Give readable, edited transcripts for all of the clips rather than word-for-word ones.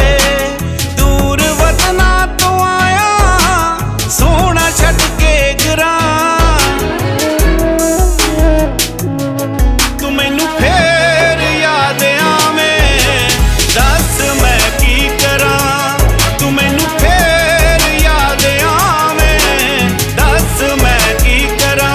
दूर वतना तो आया सोना छट के गरा तू मैनू फेर याद आवे दस मैं की करा तू मैनू फेर याद आवे दस मैं की करा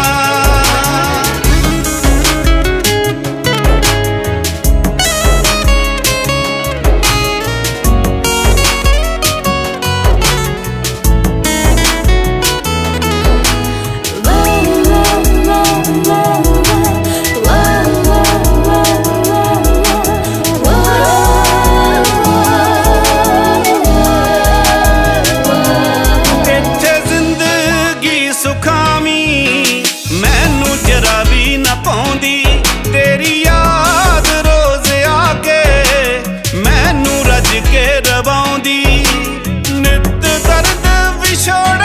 मैनू जरा भी न पाउंदी तेरी याद रोज आके मैनू रज के रवाउंदी नित दर्द विछोड़